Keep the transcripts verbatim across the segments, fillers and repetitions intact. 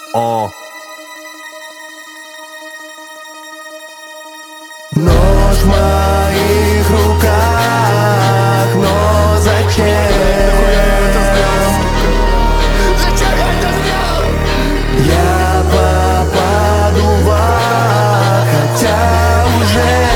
О. Нож в моих руках, но зачем? Зачем я это сделал? Я попаду в ад, хотя уже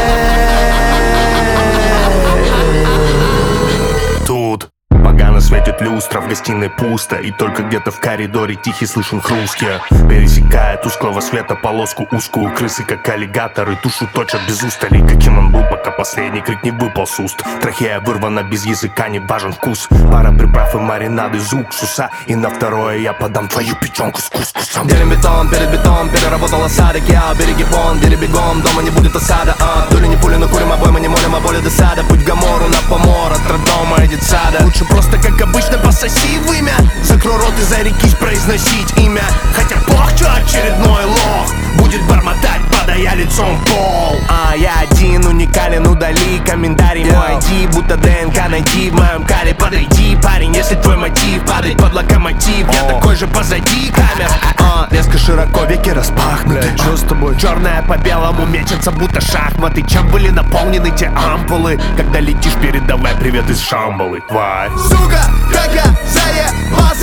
Тут погано светит люстра, в гостиной пусто, и только где-то в коридоре тихий слышен хруст. Я пересекая тусклого света полоску узкую, крысы как аллигаторы тушу точат без устали. Каким он был, пока последний крик не выпал с уст. Трахея вырвана без языка, не важен вкус. Пара приправ и маринады из уксуса, и на второе я подам твою печенку с кускусом. Делим бетон перед бетон, переработал осадок. Я береги пон, бери бегом, дома не будет осада. а. Дули не пули, но курим обои, мы не молим о боли досада. Путь в Гамору на помор, от роддома и детсада. Лучше просто, как обычно, пососи в имя. Закрой рот и зарекись произносить имя. Хотя бог, что очередной лох будет бормотать, падая лицом в пол. А я один уникален, удали комментарий. Мой ай ди, будто ДНК найди в моем каре. Подойди, парень, если твой мотив падать под локомотив. Я такой же позади камер. а, Резко широко, веки распахнуты. Что с тобой? Черное по белому мечется, будто шахматы. Чем были наполнены те ампулы? Когда летишь, передавай привет из Шамбалы, тварь. Сука, как я заебался.